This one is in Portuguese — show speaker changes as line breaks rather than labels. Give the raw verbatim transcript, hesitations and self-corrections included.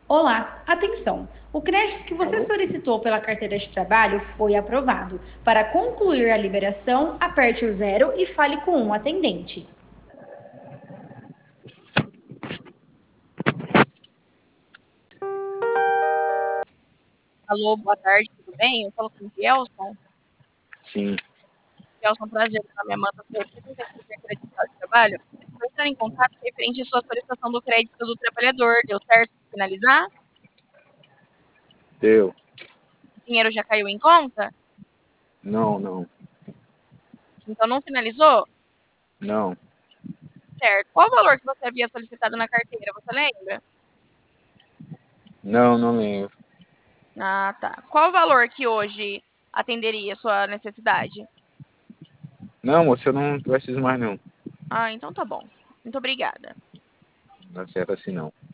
Olá, atenção! O crédito que você
Alô?
solicitou pela carteira de trabalho foi aprovado. Para concluir a liberação, aperte o zero e fale com um atendente.
Alô, boa tarde, tudo bem? Eu falo com o Gelson.
Sim,
Gelson, prazer, meu nome é Amanda, sou representante da carteira digital de trabalho. Estou entrando em contato referente à sua solicitação do crédito do trabalhador. Deu certo de finalizar?
deu.
O dinheiro já caiu em conta?
Não, não,
Então não finalizou?
não,
Certo. Qual o valor que você havia solicitado na carteira, você lembra?
não, não lembro.
Ah, tá. Qual o valor que hoje atenderia a sua necessidade?
Não, moço, eu não preciso mais não.
Ah, então tá bom. Muito obrigada.
Não dá certo assim não.